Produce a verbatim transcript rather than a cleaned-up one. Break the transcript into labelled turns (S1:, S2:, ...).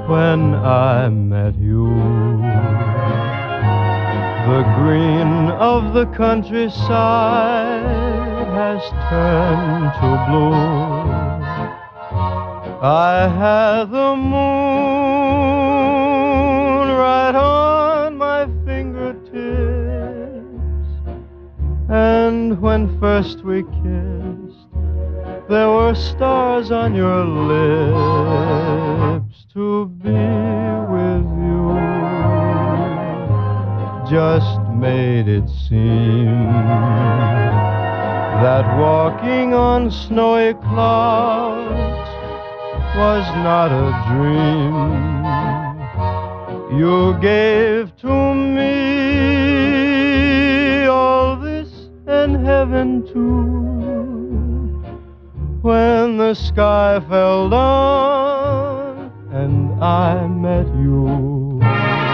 S1: when I met you. The green of the countryside has turned to blue. I had the moon right on my fingertips, and when first we kissed, there were stars on your lips. To be with you just made it seem that walking on snowy clouds was not a dream. You gave to me all this and heaven too. When the sky fell down and I met you,